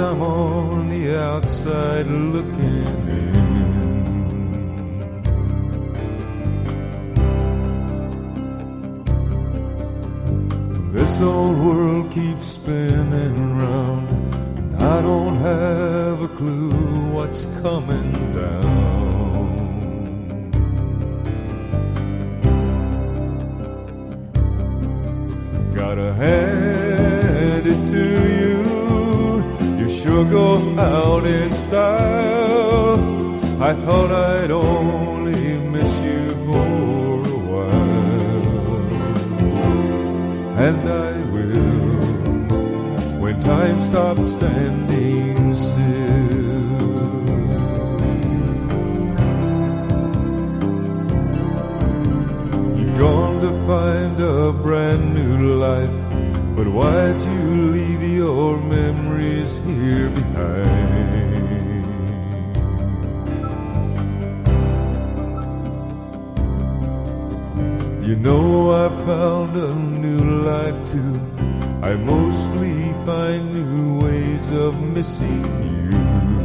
I'm on the outside looking in. This old world keeps spinning round, and I don't have a clue what's coming down. Gotta hand it to you, you sure go out in style. I thought I'd only miss you for a while, and I will when time stops standing still. You've gone to find a brand new life, but why'd you leave your memories here behind? You know I found a new life too. I mostly find new ways of missing you.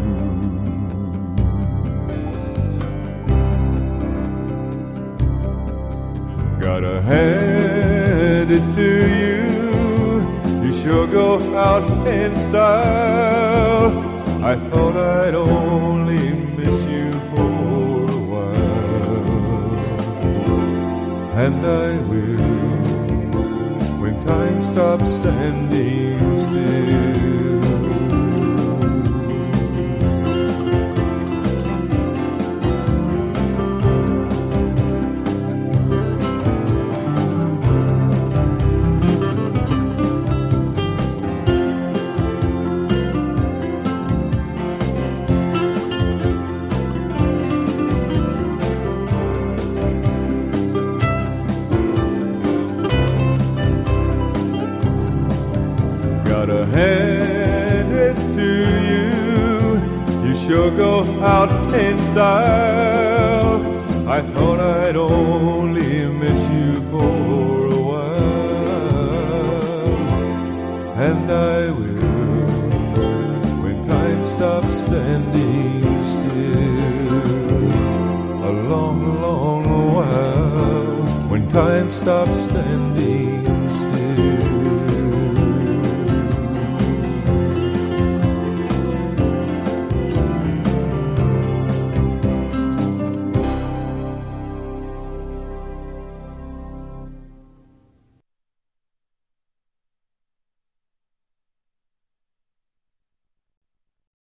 Gotta hand it to you, you sure go out in style. I thought I'd only miss you for a while, and I will when time stops standing still. Gotta hand it to you, you sure go out in style. I thought I'd only miss you for a while, and I will when time stops standing still. A long, long while when time stops standing